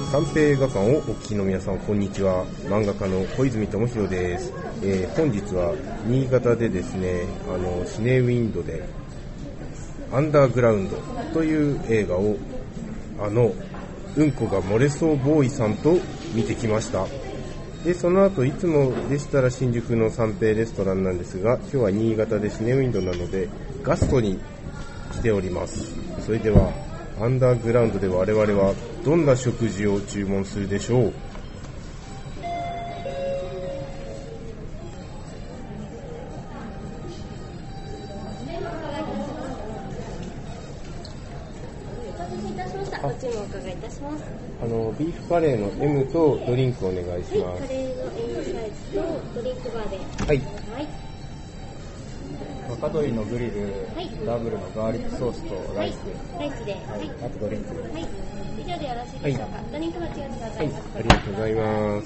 三平映画館をお聞きの皆さん、こんにちは。漫画家の小泉智弘です。本日は新潟でですね、シネウィンドでアンダーグラウンドという映画をうんこが漏れそうボーイさんと見てきました。で、その後いつもでしたら新宿の三平レストランなんですが、今日は新潟でシネウィンドなのでガストに来ております。それではアンダーグラウンドで我々はどんな食事を注文するでしょう。 ご注文お伺いいたします。 ビーフカレーの M とドリンクお願いします。 はい、カレーの M サイズとドリンクバーで。 はい。 はい。 若鶏のグリル、 はい、 ダブルのガーリックソースとライスで、 はい、ライスで、はい、 あとドリンクで、 はい、以上でよろしいでしょうか。ドリンク待ちをください。 はい、ありがとうございます。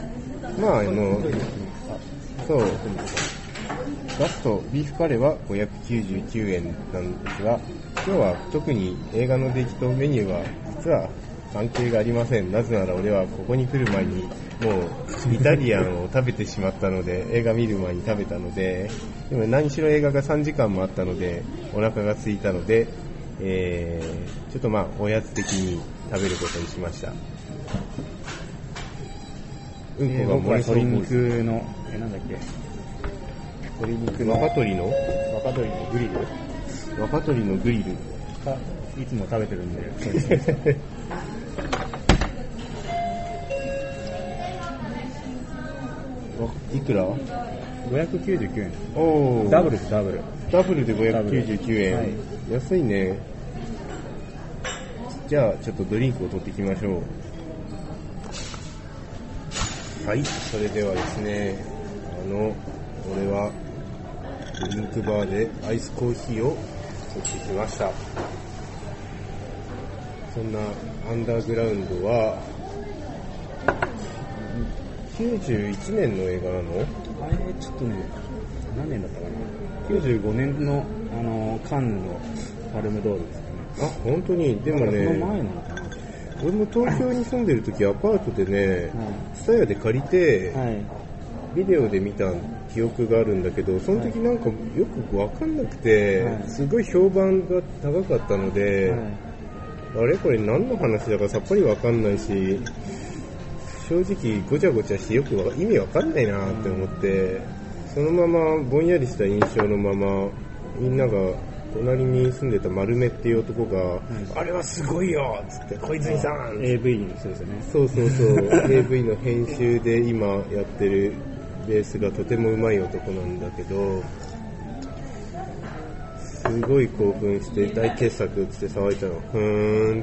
そうガストビーフカレーは599円なんですが、今日は特に映画の出来とメニューは実は関係がありません。なぜなら俺はここに来る前にもうイタリアンを食べてしまったので、映画見る前に食べたので、でも何しろ映画が3時間もあったのでお腹が空いたので、ちょっとおやつ的に食べることにしました。うんこが僕は鶏肉のなんだっけ、鶏肉の若鶏のグリル若鶏のグリルがいつも食べてるんで、そうですね。 いくら ？599円。 おー、 ダブルです、ダブル。 ダブルで599円、はい、安いね。じゃあちょっとドリンクを取っていきましょう。はい、それではですね、俺はドリンクバーでアイスコーヒーを取ってきました。そんなアンダーグラウンドは91年の映画なの？ ちょっとね、何年だったかな。95年のカンヌのパルムドールですかね。 あ、本当に。でもね、 その前なのかな。 俺も東京に住んでる時アパートでね、スタヤで借りて、ビデオで見た記憶があるんだけど、その時なんかよく分かんなくて、すごい評判が高かったので、あれこれ何の話だかさっぱり分かんないし、正直ごちゃごちゃしてよく意味分かんないなって思って、そのままぼんやりした印象のまま、みんなが隣に住んでた丸目っていう男が、あれはすごいよっつって小泉さん AV の人ですよね。 そうAV の編集で今やってるベースがとてもうまい男なんだけど、すごい興奮して大傑作っつって騒いだの。っ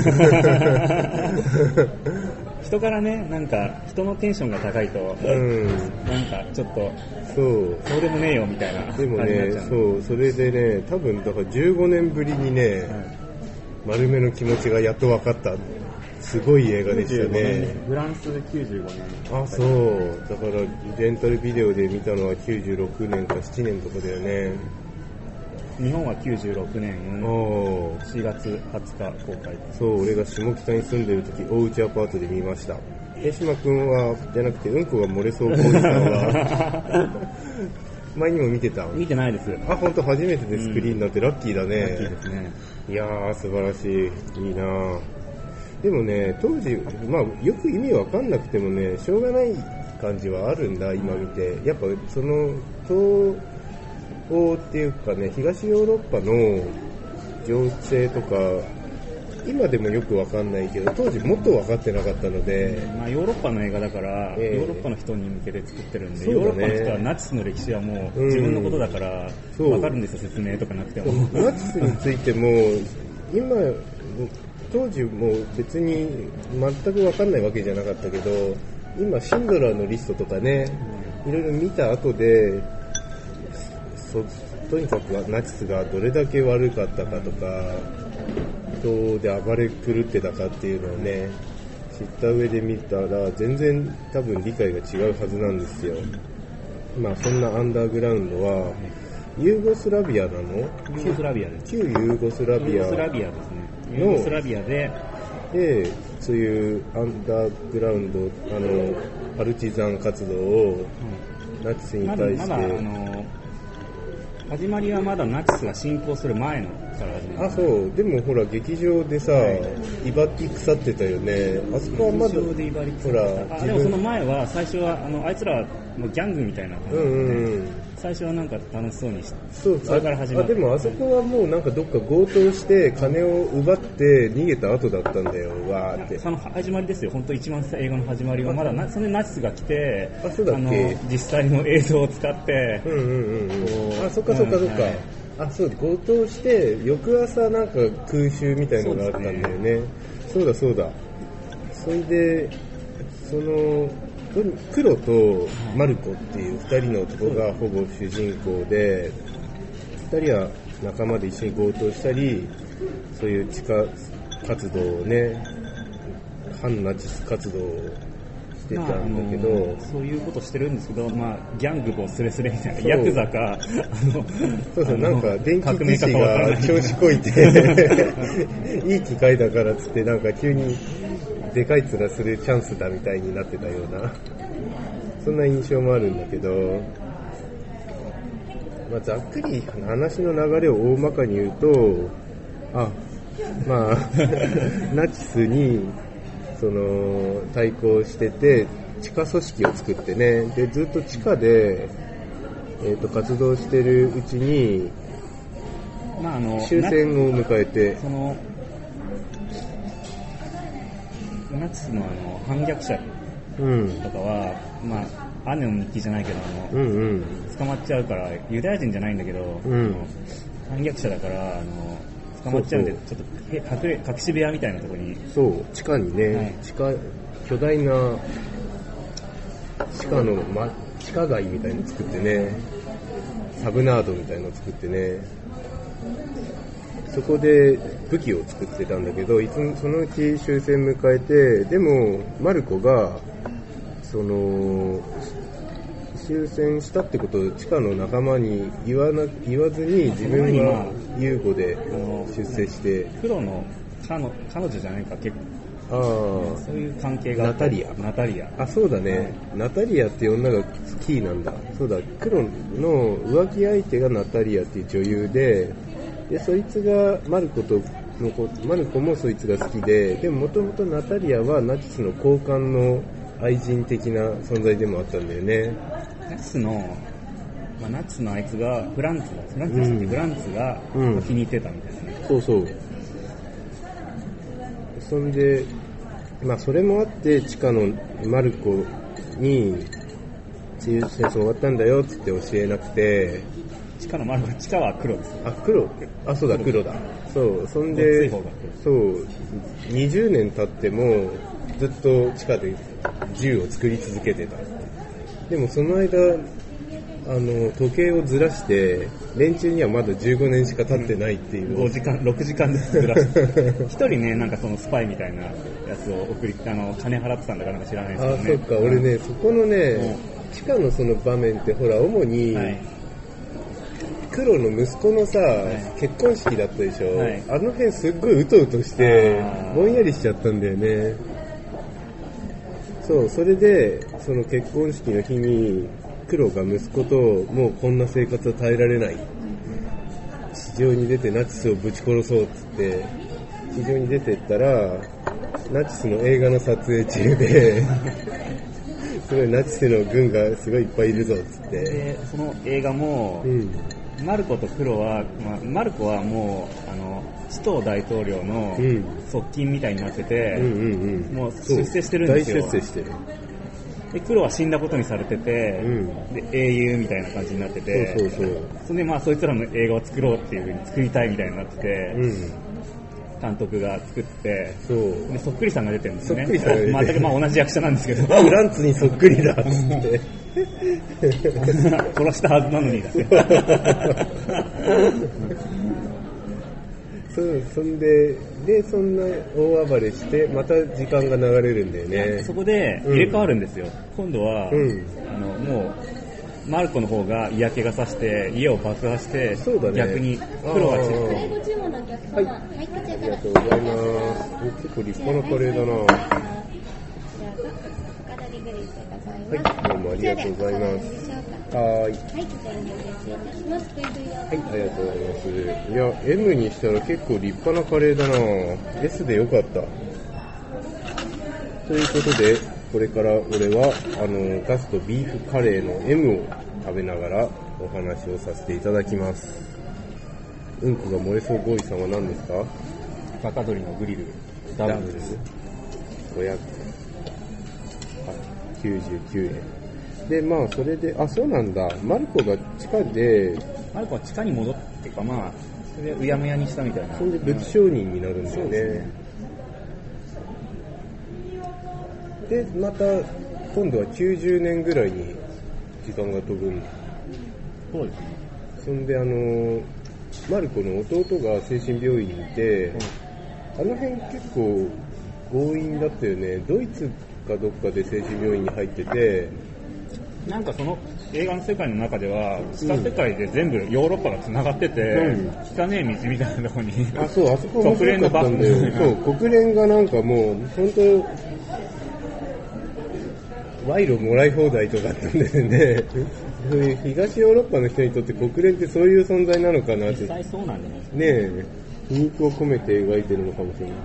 つって人からね、なんか人のテンションが高いと、なんかちょっとそうでもねえよみたいな感じになっちゃう。 それでね、多分だから15年ぶりにね、丸目の気持ちがやっと分かった。すごい映画でしたね。 フランスで95年。 あ、そう。だからレンタルビデオで見たのは96年か7年とかだよね。 日本は96年4月20日公開。 そう、俺が下北に住んでる時、大内アパートで見ました。江島くんはじゃなくて、うんこが漏れそうボーイさんは前にも見てた？ 見てないです。 あ、本当初めてでスクリーンになってラッキーだね。 ラッキーですね。 いやー、素晴らしい。いいなー。でもね、当時、よく意味わかんなくてもね、しょうがない感じはあるんだ、今見て。やっぱ、その、東欧っていうかね、東ヨーロッパの情勢とか、今でもよくわかんないけど、当時もっと分かってなかったので、 ヨーロッパの映画だから、ヨーロッパの人に向けて作ってるんで、 ね、 ヨーロッパの人はナチスの歴史はもう自分のことだから分かるんですよ、説明とかなくても。 ナチスについても今当時も別に全く分かんないわけじゃなかったけど、今シンドラーのリストとかね、いろいろ見た後で、とにかくナチスがどれだけ悪かったかとか、人で暴れ狂ってたかっていうのをね、知った上で見たら全然多分理解が違うはずなんですよ。そんなアンダーグラウンドはユーゴスラビアなの？ ユーゴスラビアです。 旧ユーゴスラビア。 ユーゴスラビアですね。ユーゴスラビアで、 でそういうアンダーグラウンドパルチザン活動をナチスに対して、 始まりはまだナチスが侵攻する前のから始まる。 そうでもほら劇場でさ、威張り腐ってたよね。あそこはまだ劇場で威張り腐ってた。でもその前は最初はあいつらもうギャングみたいな感じで、最初はなんか楽しそうにして、それから始まった。 でもあそこはもうなんかどっか強盗して金を奪って逃げた後だったんだよ。わーって。 その始まりですよ。本当一番映画の始まりはまだそれでナチスが来て、 そうだっけ、 実際の映像を使って、 そっか。そう、強盗して翌朝なんか空襲みたいなのがあったんだよね。そうだ。それで黒とマルコっていう2人の男がほぼ主人公で、2人は仲間で一緒に強盗したり、そういう地下活動をね、反ナチス活動をしてたんだけど、 そういうことしてるんですけど、ギャングもスレスレみたいな、ヤクザかそうなんか電気技師が調子こいていい機械だからっつってなんか急にでかい面するチャンスだみたいになってたようなそんな印象もあるんだけど、ざっくり話の流れを大まかに言うと、ナチスに対抗してて地下組織を作ってね、でずっと地下で、活動してるうちに、終戦を迎えて、 ナチスの反逆者とかは、姉の日記じゃないけど捕まっちゃうから、ユダヤ人じゃないんだけど、反逆者だから捕まっちゃうんで、ちょっと隠し部屋みたいなところに、 地下にね、巨大な地下街みたいの作ってね、サブナードみたいの作ってね、そこで武器を作ってたんだけど、そのうち終戦迎えて、でもマルコが終戦したってことを地下の仲間に言わずに、自分はユーゴで出世して、 黒の彼女じゃないか、結構そういう関係があった。ナタリア。 そうだね、ナタリアっていう女がキーなんだ。そうだ、黒の浮気相手がナタリアっていう女優で、そいつがマルコもそいつが好きで、でももともとナタリアはナチスの高官の愛人的な存在でもあったんだよね。 ナチスのあいつがフランツが気に入ってたみたいなね。 そう。そんで、それもあって地下のマルコに戦争終わったんだよっつって教えなくて、 地下は黒です。 黒。そうだ、黒だ。そう、そんで、20年経ってもずっと地下で銃を作り続けてた。でもその間時計をずらして連中にはまだ15年しか経ってないっていう、 6時間ずつずらして一人ね、なんかそのスパイみたいなやつを金払ってたんだかなんか知らないですけどね。 そっか、俺ね、そこのね、地下のその場面ってほら主に、黒の息子のさ、結婚式だったでしょ、あの辺すっごいうとうとしてぼんやりしちゃったんだよね。それでその結婚式の日に黒が息子ともうこんな生活は耐えられない、地上に出てナチスをぶち殺そうっつって地上に出てったら、ナチスの映画の撮影中ですごいナチスの軍がすごいいっぱいいるぞっつって、 でその映画も、マルコと黒は、マルコはもう首藤大統領の側近みたいになってて、もう出世してるんですよ。 大出世してる。 で黒は死んだことにされてて、で英雄みたいな感じになってて、それでそいつらの映画を作ろうっていう風に作りたいみたいになってて、監督が作って、でそっくりさんが出てるんですよね。全く同じ役者なんですけど、 フランツにそっくりだっつって殺したはずなのにだそんでそんな大暴れしてまた時間が流れるんだよね。 そこで入れ替わるんですよ。今度は、もうマルコの方が嫌気がさして家を爆破して、 そうだね、 逆に黒がチップ。 最後注文のお客様、はい、こちらから。 ありがとうございます。結構立派なカレーだな。はい、どうもありがとうございます。はい。はい、 失礼いたします。はい、 ありがとうございます。いや、M にしたら結構立派なカレーだな。S でよかった。ということで、これから俺はガストビーフカレーの M を食べながらお話をさせていただきます。うんこが漏れそうボーイさんは何ですか？ 若鶏のグリルダブルです 599円で、まあそれで、あ、そうなんだ、マルコが地下で、 マルコは地下に戻ってか、まあそれでうやむやにしたみたいな。 それで武器商人になるんだよね。でまた今度は90年ぐらいに時間が飛ぶんだ。 そうですね。 そんでマルコの弟が精神病院にいて、あの辺結構強引だったよね。ドイツかどっかで精神病院に入ってて、 なんかその映画の世界の中では地下世界で全部ヨーロッパが繋がってて、汚ねえ道みたいなところに、 あそこ面白かったんだよ。そう、国連がなんかもう本当賄賂もらい放題とかあったんだよね。そういう東ヨーロッパの人にとって国連ってそういう存在なのかなって。 実際そうなんじゃないですか。 ねえ、皮肉を込めて描いてるのかもしれない。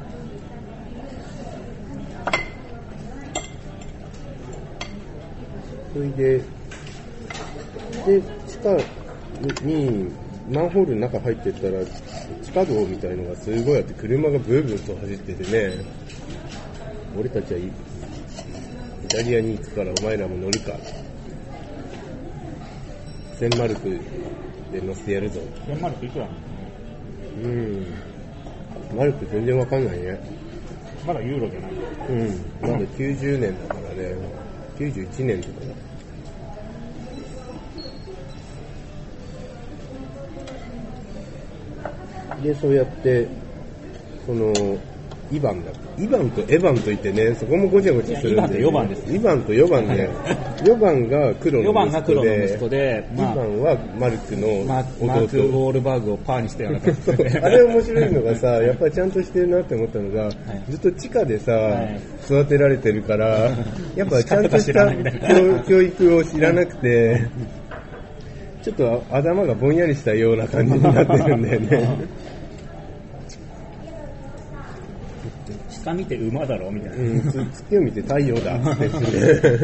それで地下にマンホールの中入ってったら地下道みたいのがすごいあって車がブーブーと走っててね、俺たちはイタリアに行くからお前らも乗るか、1000マルクで乗せてやるぞ。 1000マルクいくら？ マルク全然わかんないね。 まだユーロじゃない。 まだ90年だからね。91年とかだ。で、そうやってイバンとエバンといってね、そこもごちゃごちゃするんで、 イバンと4番です。 イバンと4番で、4番が黒の息子で、 イバンはマルクの弟。 マーク・ウォールバーグをパーにしたような感じで。 あれ面白いのがさ、やっぱりちゃんとしてるなって思ったのが、ずっと地下でさ、育てられてるから、やっぱちゃんとした教育を知らなくて、ちょっと頭がぼんやりしたような感じになってるんだよね。 下見て馬だろみたいな。 月を見て太陽だって言って。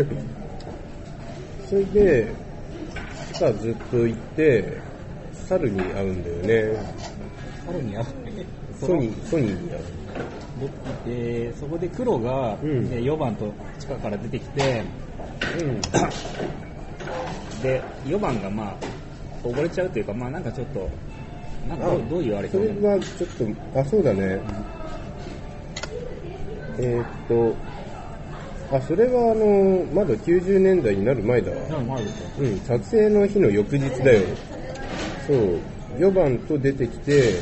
それで地下ずっと行って猿に会うんだよね。 猿に会う？ ソニーに会う。そこで黒が、4番と地下から出てきて、で4番がまあ溺れちゃうというか、まあなんかちょっとなんかどういうあれかそれはちょっとそうだね。それはまだ90年代になる前だわ。撮影の日の翌日だよ。そう、4番と出てきて、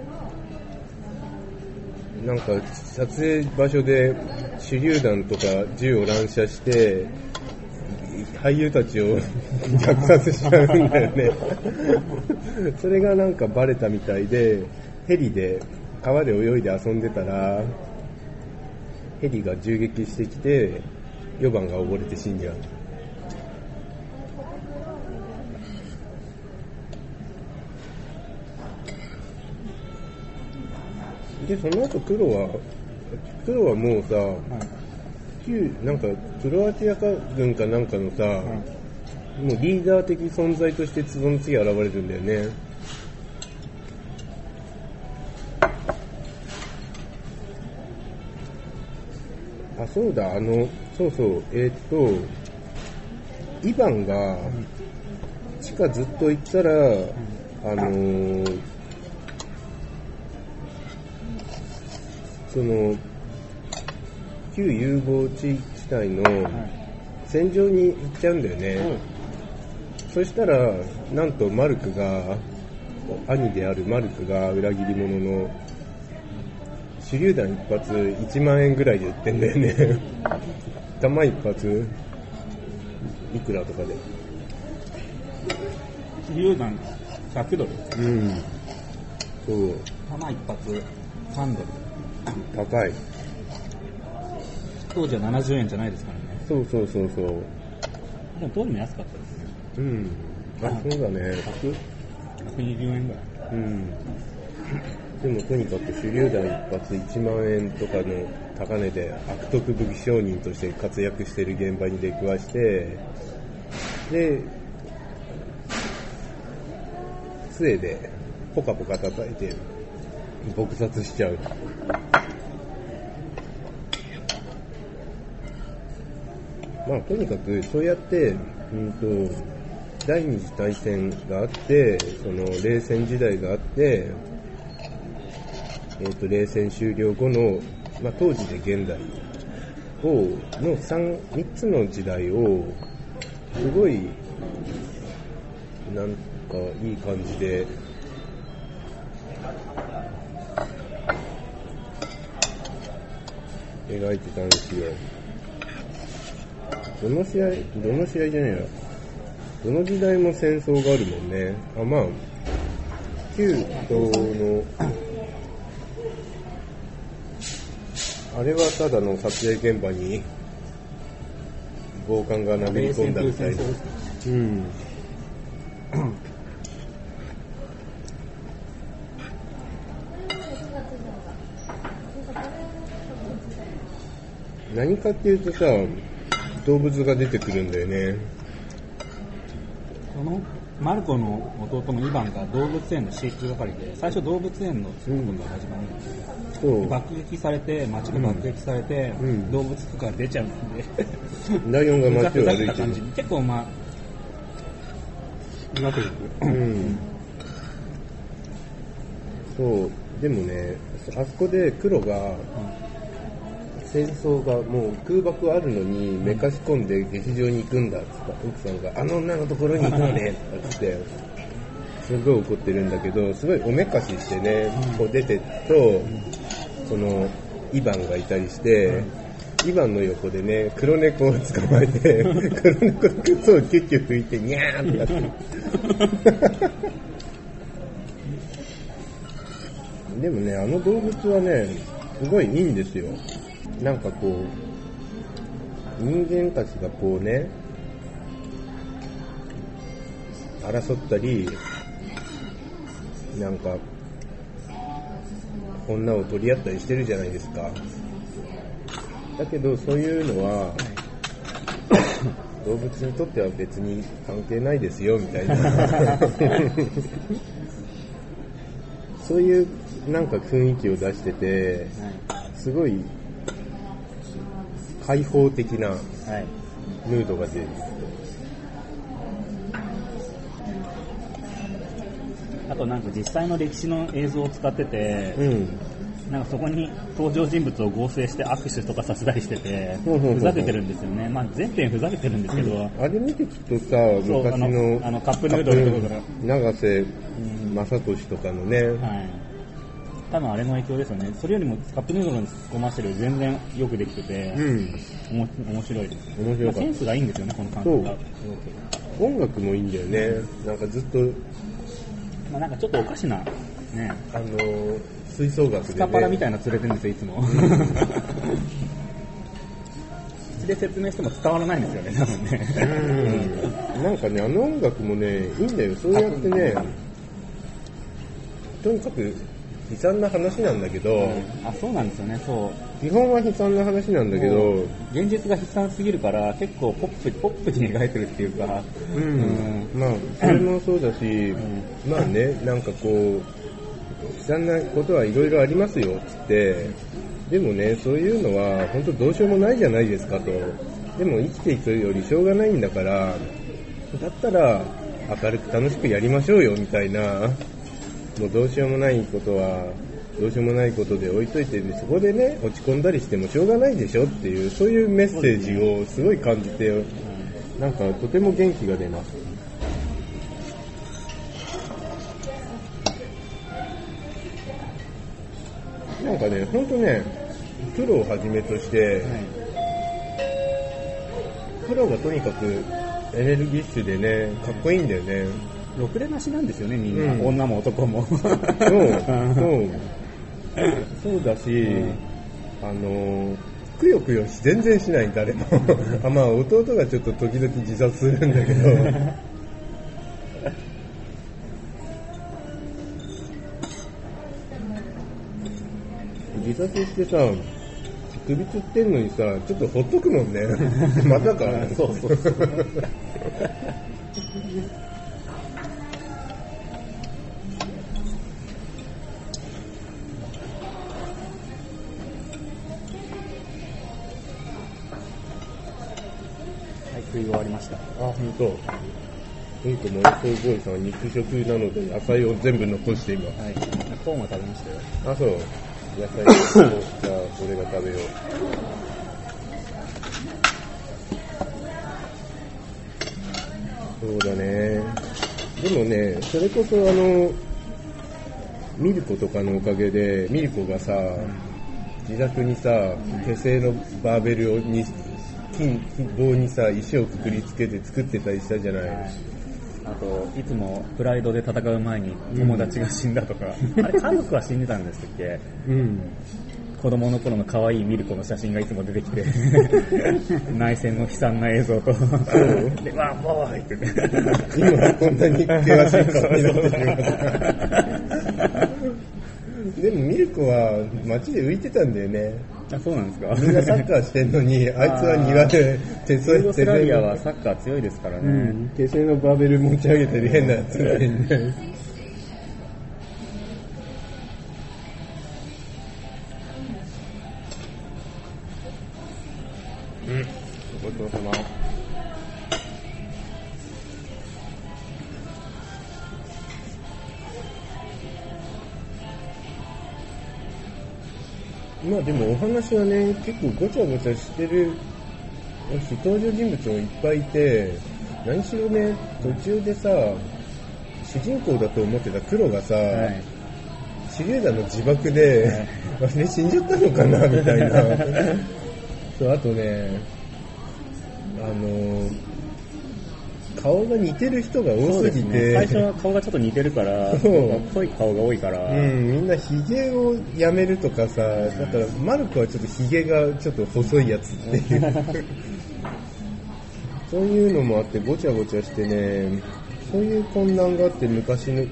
なんか撮影場所で手榴弾とか銃を乱射して俳優たちを虐殺しちゃうんだよね。それがなんかバレたみたいで、ヘリで川で泳いで遊んでたらヘリが銃撃してきて4番が溺れて死んじゃう。でその後黒はもうさ、なんかクロアチア軍かなんかのさ、もうリーダー的存在としてその次現れるんだよね。そうだ、そうそう、イバンが地下ずっと行ったら、その旧融合地帯の戦場に行っちゃうんだよね。そしたらなんとマルクが、兄であるマルクが裏切り者の手榴弾一発1万円ぐらいで売ってんだよね。弾一発いくらとかで。 手榴弾100ドル。 うん。そう。 弾一発3ドル。 高い。 当時は70円じゃないですからね。 そう。でも当時も安かったですね。 うん。あ、そうだね。 120円ぐらい。 うん。でもとにかく手榴弾一発1万円とかの高値で悪徳武器商人として活躍している現場に出くわして、で、杖でポカポカ叩いて撲殺しちゃう。まあとにかくそうやって、第二次大戦があって、その冷戦時代があって、冷戦終了後の、まあ、当時で現代の3つの時代をすごいなんかいい感じで描いてたんですよ。どの試合じゃないや、どの時代も戦争があるもんね。まあ旧東のあれはただの撮影現場に暴漢が殴り込んだみたいな。うん。何かっていうとさ、動物が出てくるんだよね。 そのマルコの弟のイヴァンが動物園の飼育係で、最初動物園の仕事が始まるんですよ。爆撃されて、街が爆撃されて、動物とか出ちゃうんで、 ライオンが街を歩いてる感じ。結構まあうまくいく。 そうでもね、あそこで黒が、戦争がもう空爆あるのにめかし込んで劇場に行くんだって言った奥さんが、あの女のところに行くのねって言ってすごい怒ってるんだけど、すごいおめかししてね、こう出てと、そのイヴァンがいたりして、イヴァンの横でね、黒猫を捕まえて黒猫の靴をキュッキュ拭いてニャーってやってでもね、あの動物はねすごいいいんですよ。なんかこう人間たちがこうね争ったり、なんか女を取り合ったりしてるじゃないですか。だけどそういうのは動物にとっては別に関係ないですよみたいなそういうなんか雰囲気を出してて、すごい開放的なムードが出る。 あとなんか実際の歴史の映像を使ってて、なんかそこに登場人物を合成して握手とかさせたりしてて、ふざけてるんですよね。まあ全編ふざけてるんですけど、 あれ見てきっとさ、昔のカップヌードルとか永瀬正敏とかのね、 多分あれの影響ですよね。それよりもカップヌードルのコマーシャル全然よくできてて、面白いです。 面白かった。 センスがいいんですよね、この監督が。 音楽もいいんだよね。なんかずっと、 なんかちょっとおかしなね、 吹奏楽で、ね、 スカパラみたいなの連れてるんですよ、いつも。口で説明しても伝わらないんですよね、多分ね。 なんかね、あの音楽もね、いいんだよ。そうやってね、とにかく悲惨な話なんだけど、 そうなんですよね。そう。 基本は悲惨な話なんだけど、 現実が悲惨すぎるから結構ポップに描いてるっていうか、 まあそれもそうだし、まあね、なんかこう悲惨なことはいろいろありますよっつって、でもね、そういうのは本当どうしようもないじゃないですかと。でも生きていくよりしょうがないんだから、だったら明るく楽しくやりましょうよみたいな。もうどうしようもないことはどうしようもないことで置いといて、そこでね落ち込んだりしてもしょうがないでしょっていう、そういうメッセージをすごい感じて、なんかとても元気が出ます。なんかね、ほんとね、プロをはじめとして、プロがとにかくエネルギッシュでね、かっこいいんだよね。 ろくでなしなんですよね、みんな。女も男も。 そうだし、くよくよ全然しない、誰も。まあ、弟がちょっと時々自殺するんだけど。自殺してさ、首つってんのにさ、ちょっとほっとくもんね。まさか。 そうそうそう。食い終わりました。 本当。うんこもそうボーイさんは肉食なので野菜を全部残して今。 はい。コーンは食べましたよ。 そう。野菜をじゃあ俺が食べよう。そうだね。でもね、それこそミルコとかのおかげでミルコがさ、自宅にさ、手製のバーベルに棒にさ、石をくくりつけて作ってたりしたじゃない。 あと、いつもプライドで戦う前に友達が死んだとか、あれ家族は死んでたんですっけ？子供の頃の可愛いミルコの写真がいつも出てきて、内戦の悲惨な映像と、で、わーボーイってね。 今こんなに険しい顔になってしまった。でもミルコは街で浮いてたんだよね。 そうなんですか。 みんなサッカーしてんのに、あいつは庭でユーゴスラビアはサッカー強いですからね。 手製のバーベル持ち上げてる変なやつがいるんで。ごちそうさま。まあでもお話はね、結構ごちゃごちゃしてる登場人物もいっぱいいて、何しろね、途中でさ、主人公だと思ってた黒がさ、手榴弾の自爆で、あれ死んじゃったのかなみたいな。そう、あとね、顔が似てる人が多すぎて、 最初は顔がちょっと似てるから、濃い顔が多いから、 みんなヒゲをやめるとかさ、だからマルコはちょっとヒゲがちょっと細いやつっていうそういうのもあってごちゃごちゃしてね、そういう混乱があって、昔の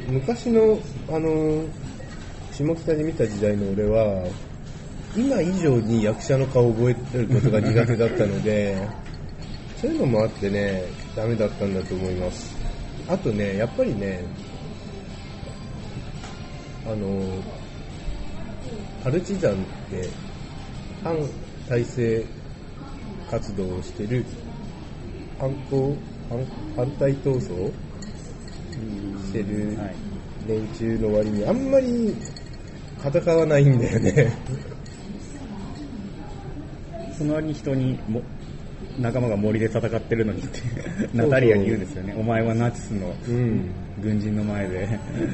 下北で見た時代の俺は今以上に役者の顔を覚えることが苦手だったのでそういうのもあってね、ダメだったんだと思います。あとね、やっぱりね、パルチザンって反体制活動をしてる反対闘争してる連中の割にあんまり戦わないんだよねその割に人に仲間が森で戦ってるのにってナタリアに言うんですよね。お前はナチスの軍人の前で、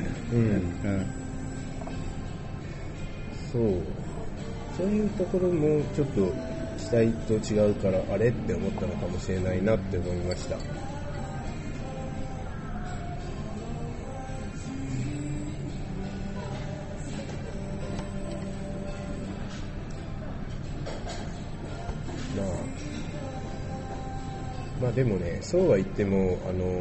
そういうところもちょっと期待と違うからあれって思ったのかもしれないなって思いました。まあでもね、そうは言っても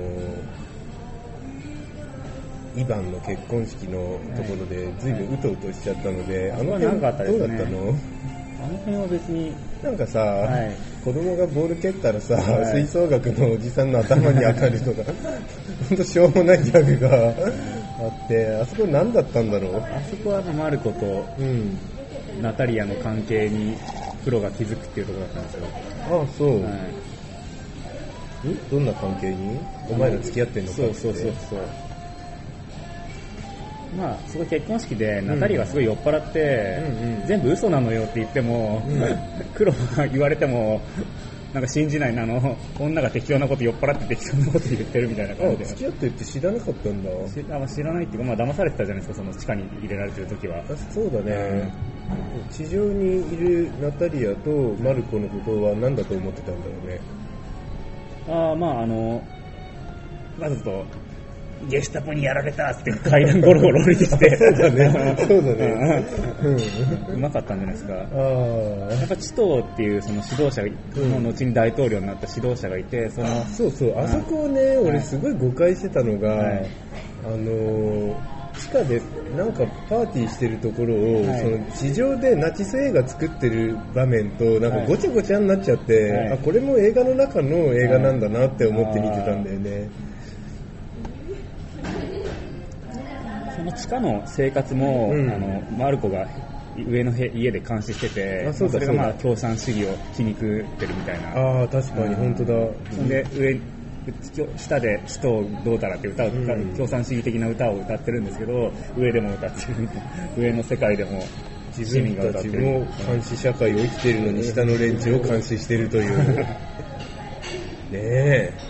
イヴァンの結婚式のところで随分うとうとしちゃったので、あの辺どうだったの？ あの辺は別になんかさ、子供がボール蹴ったらさ、吹奏楽のおじさんの頭に当たるとかほんとしょうもないギャグがあって、あそこ何だったんだろう。 あそこはマルコとナタリアの関係にプロが気づくっていうところだったんですよ。 ああ、そう、どんな関係に？お前ら付き合ってんのかって。 そうまあ、その結婚式でナタリアがすごい酔っ払って、全部嘘なのよって言っても、黒が言われてもなんか信じないな、女が適当なこと酔っ払って適当なこと言ってるみたいな感じで。 付き合ってって知らなかったんだ。 知らないっていうか、まあ騙されてたじゃないですか、その地下に入れられてる時は。 そうだね、地上にいるナタリアとマルコのことは何だと思ってたんだろうね。 まずとゲスタポにやられたって階段ゴロゴロ降りてきてそうだねそうだねうまかったんじゃないですか。やっぱチトーっていうその指導者の後に大統領になった指導者がいて、 そうそう、あそこをね、俺すごい誤解してたのが、地下でなんかパーティーしてるところを、その地上でナチス映画作ってる場面となんかごちゃごちゃになっちゃって、これも映画の中の映画なんだなって思って見てたんだよね。 その地下の生活も、マルコが上の家で監視してて、それがまあ共産主義を皮肉ってるみたいな。 確かに本当だ。 そんで下で「使徒どうたら」って歌を共産主義的な歌を歌ってるんですけど、上でも歌ってるみたいな、上の世界でも自分たちも監視社会を生きているのに下の連中を監視しているというねえ。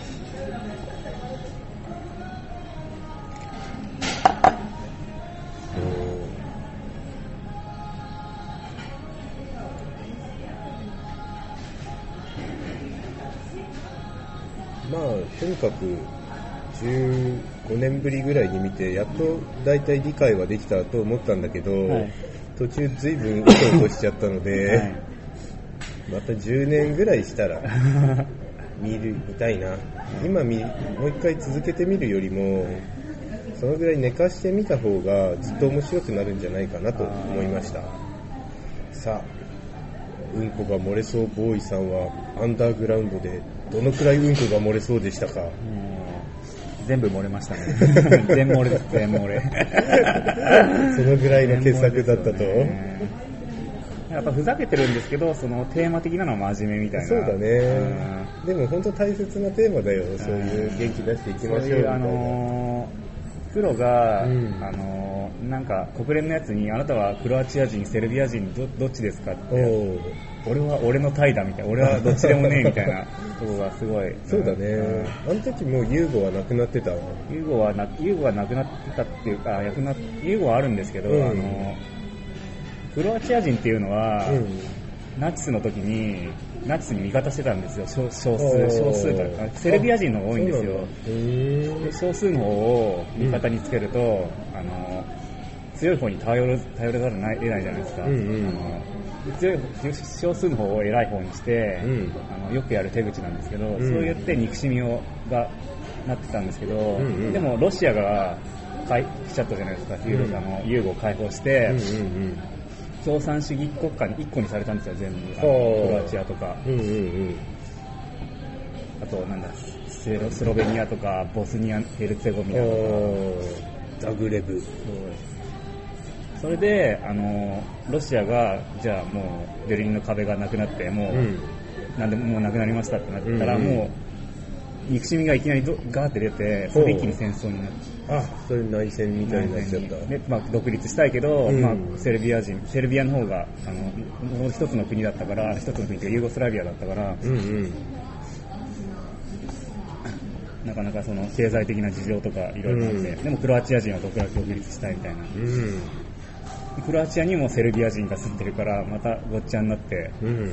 まあ、とにかく15年ぶりぐらいに見てやっと大体理解はできたと思ったんだけど、途中ずいぶんうとうとしちゃったので、また10年ぐらいしたら見たいな。今もう一回続けてみるよりもそのぐらい寝かしてみた方がずっと面白くなるんじゃないかなと思いました。さあ、うんこが漏れそうボーイさんはアンダーグラウンドでどのくらいうんこが漏れそうでしたか？ 全部漏れましたね全漏れです、全漏れそのぐらいの傑作だったと、 やっぱふざけてるんですけど、そのテーマ的なのは真面目みたいな。 そうだね、でも本当大切なテーマだよ。そういう元気出していきましょうみたいな。 黒が、なんか国連のやつに、あなたはクロアチア人、セルビア人 どっちですかって、俺は俺のタイだみたいな、俺はどっちでもねえみたいなとこがすごい。 そうだね、あの時もうユーゴはなくなってたわ。 ユーゴはなくなったっていうか、ユーゴはあるんですけど、クロアチア人っていうのは、ナチスの時にナチスに味方してたんですよ。少数とかセルビア人の方が多いんですよ。で少数の方を味方につけると、強い方に頼らざるを得ないじゃないですか。少数の方を偉い方にして、よくやる手口なんですけど、そうやって憎しみがなってたんですけど、でもロシアが来ちゃったじゃないですか。ユーゴを解放して、共産主義国家に1個にされたんですよ、全部。クロアチアとか、あとなんだ、スロベニアとかボスニア・ヘルツェゴビナとかザグレブ。 それでロシアがじゃあもうベルリンの壁がなくなってもう、なんでもうなくなりましたってなったら、もう憎しみがいきなりガーって出て、それで一気に戦争になって、 それ内戦みたいになっちゃった。 で、独立したいけど、セルビアの方がもう一つの国だったから、一つの国がユーゴスラビアだったから、なかなかその経済的な事情とかいろいろあって、でもクロアチア人は独立したいみたいな、クロアチアにもセルビア人が住んでるからまたごっちゃになって、 なる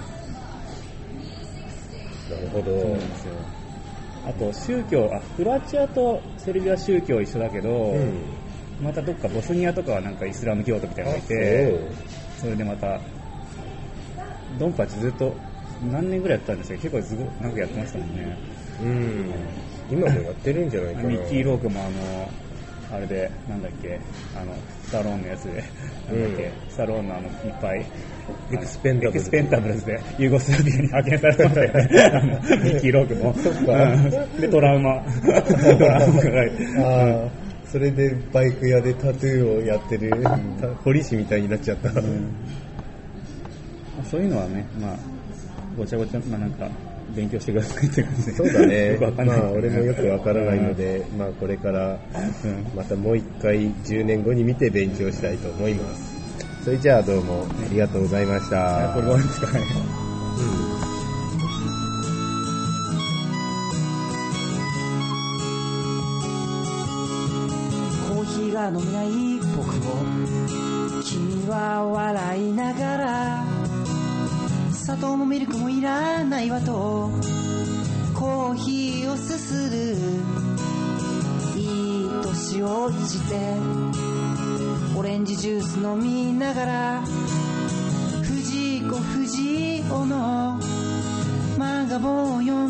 ほど。 そうなんですよ。あと宗教、クロアチアとセルビア宗教一緒だけど、またどっかボスニアとかはなんかイスラム教徒みたいなのがいて、それでまたドンパチずっと何年ぐらいやったんですけど、結構なんかやってましたもんね。 今もやってるんじゃないかな。 ミッキー・ロークもあれでなんだっけ、スタローンのやつでなんだっけ、スタローンのいっぱいエクスペンタブルズでユーゴスラビアに派遣されてましたよねミッキー・ロークも。でトラウマがそれでバイク屋でタトゥーをやってる堀師みたいになっちゃった。 そういうのはね、ごちゃごちゃ、なんか勉強してくださいって感じで。 そうだね。俺もよくわからないので、これからまたもう一回10年後に見て勉強したいと思います。それじゃあどうもありがとうございました。 これはですかね。 コーヒーが飲めない僕を君は笑いながら、砂糖もミルクもいらないわとコーヒーをすする。い字をいじってオレンジジュース飲みながら藤子不二雄の漫画本を読